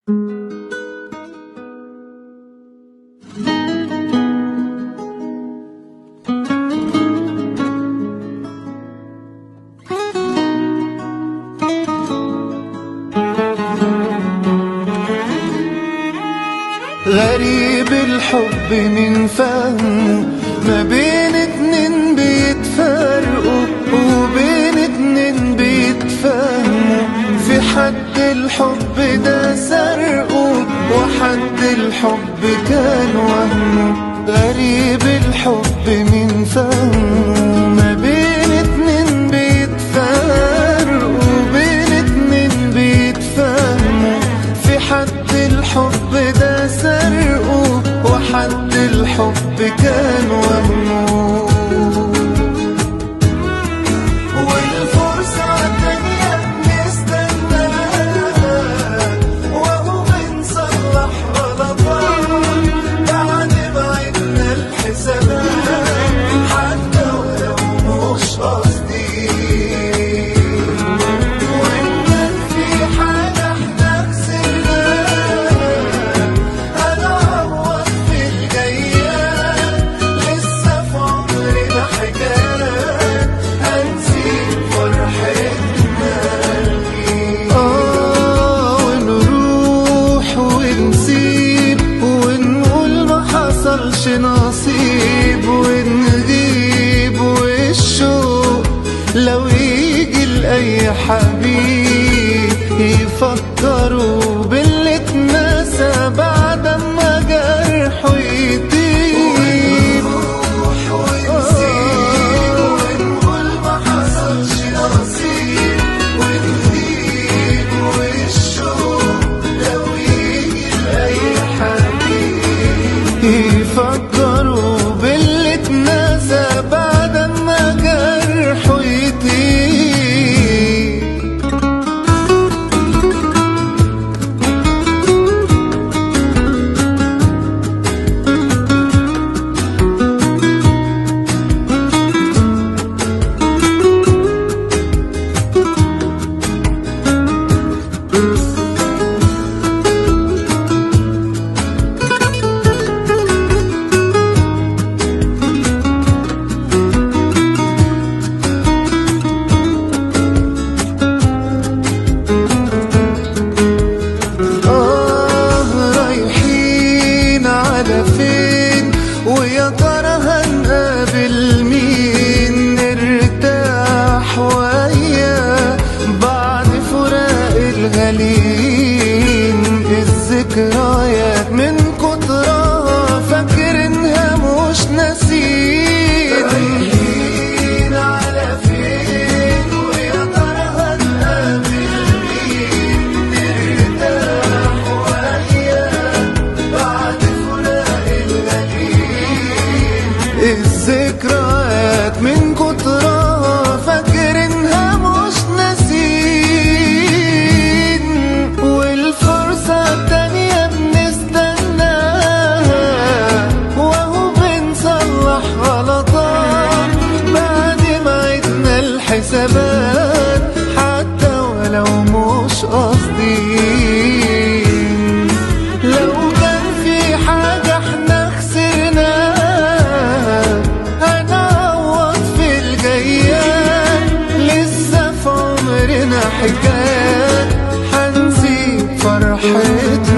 غريب الحب من فهمه، ما بين اتنين بيتفرقوا وبين اتنين بيتفهموا. في حد الحب ده سرقه وحد الحب كان وهمه. غريب الحب من فهمه، ما بين اتنين بيتفرقوا وبين اتنين بيتفهموا. في حد الحب ده سرقه وحد الحب كان وهمه. والفرصة تانية بنستناها وهو بنصلح غلطات بعد ما عدنا الحسابات، حتى ولو مش قصدي. وإن كان في حاجة احنا خسرناها هنعوض في الجايات. لسه في عمرنا حكايات هنسيب فرحتنا ونروح ونسيب ونقول ما حصلش نصيب ونغيب. والشوق لو يجي لأي حبيب يفكروا باللي اتنسى بعد ما جرحه يطيب. ونروح ونسيب ونقول ما حصلش نصيب ونغيب. والشوق لو يجي لأي حبيب يفكروا باللي اتنسى بعد ما جرحه يطيب. رايحين على فين ويا ترى هنقابل مين؟ نرتاح وياه بعد فراق الغالين. الذكريات من كترها فاكرينها مش ناسين. رايحين على فين ويا ترى هنقابل مين؟ نرتاح وياه بعد فراق الغالين. الذكريات من كترها فاكرينها مش ناسين. والفرصة التانية بنستناها وهو بنصلح غلطات بعد ما عدنا الحسابات، حتى ولو مش قاصدين. لو كان في حاجة احنا خسرناها هنعوض في الجايات. لسه في عمرنا حكايات هنسيب فرحتنا